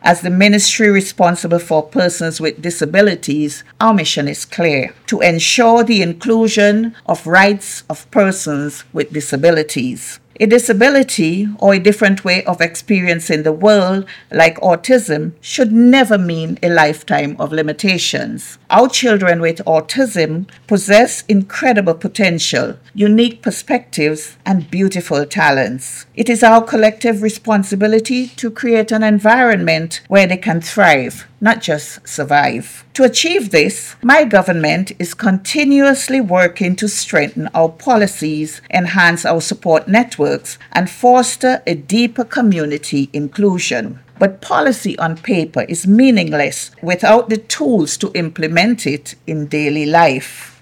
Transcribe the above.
As the ministry responsible for persons with disabilities, our mission is clear: to ensure the inclusion of rights of persons with disabilities. A disability or a different way of experiencing the world, like autism, should never mean a lifetime of limitations. Our children with autism possess incredible potential, unique perspectives, and beautiful talents. It is our collective responsibility to create an environment where they can thrive, not just survive. To achieve this, my government is continuously working to strengthen our policies, enhance our support networks, and foster a deeper community inclusion. But policy on paper is meaningless without the tools to implement it in daily life.